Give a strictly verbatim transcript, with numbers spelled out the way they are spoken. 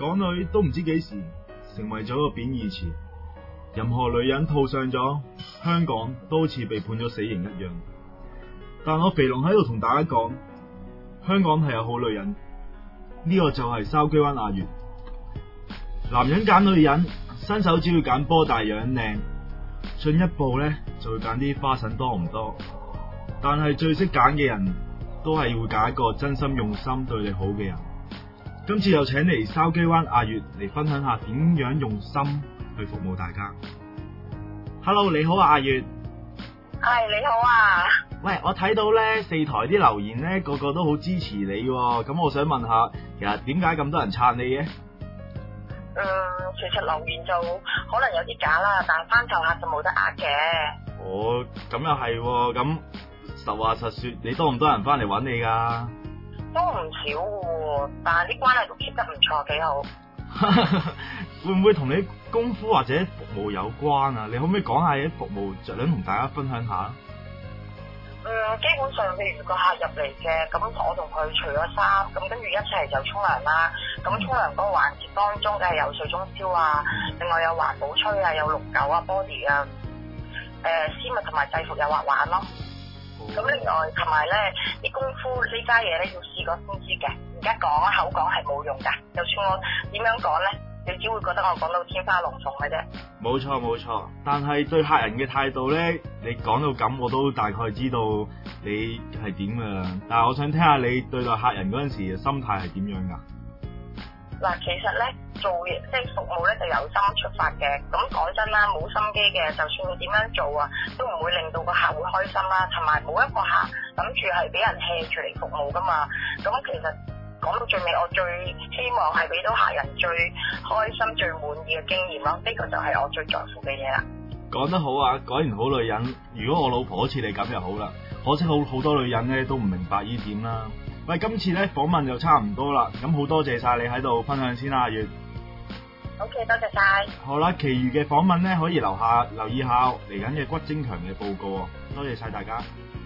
港女都唔知幾時成為咗個貶義詞，任何女人套上咗香港都好似被判咗死刑一樣。但我肥龍喺度同大家講，香港係有好女人，呢、這個就係筲箕灣阿月。男人揀女人，新手只要揀波大樣靚，進一步呢就會揀啲花神多唔多。但係最識揀嘅人都係會揀一個真心用心對你好嘅人。今次又請嚟筲箕灣阿月嚟分享下點樣用心去服務大家。Hello， 你好啊，阿月。 係你好啊。 喂，我睇到咧四台啲留言咧，個個都好支持你喎。咁我想問下，其實點解咁多人撐你嘅？ 嗯，其實留言就可能有啲假啦，但翻頭客就冇得呃嘅。 哦，咁又係喎。咁實話實說，你多唔多人翻嚟揾你噶？ 都唔少喎，但係啲關係都 keep 得唔錯，幾好。 會唔會同你功夫或者服務有關啊？你可唔可以講下啲服務着量同大家分享下？ 嗯，基本上譬如個客入嚟嘅，咁我同佢除咗衫，咁跟住一齊就沖涼啦。咁沖涼嗰個環節當中嘅係有水中燒啊，另外有環保吹啊，有綠狗啊 body 啊，誒絲襪同埋制服有滑玩咯。咁另外同埋咧啲功夫呢家嘢咧要試過先知嘅，而家講口講係冇用噶。就算我點樣講咧，你只會覺得我講到天花龍鳳嘅啫。冇錯冇錯，但係對客人嘅態度咧，你講到咁我都大概知道你係點噶啦。但係我想聽下你對待客人嗰陣時嘅心態係點樣噶？ 嗱，其實咧做嘢即係服務咧就由心出發嘅。咁講真啦，冇心機嘅，就算你點樣做啊，都唔會令到個客會開心啦。同埋冇一個客諗住係俾人 hea 住嚟服務噶嘛。咁其實講到最尾，我最希望係俾到客人最開心、最滿意嘅經驗咯。呢個就係我最在乎嘅嘢啦。講得好啊，果然好女人。如果我老婆好似你咁就好啦。可惜好好多女人咧都唔明白呢點啦。喂，今次咧訪問就差唔多啦，咁好多謝晒你喺度分享先啦，阿月。OK， 多謝晒。好啦，其餘嘅訪問咧可以留下留意下嚟緊嘅骨精強嘅報告。多謝晒大家。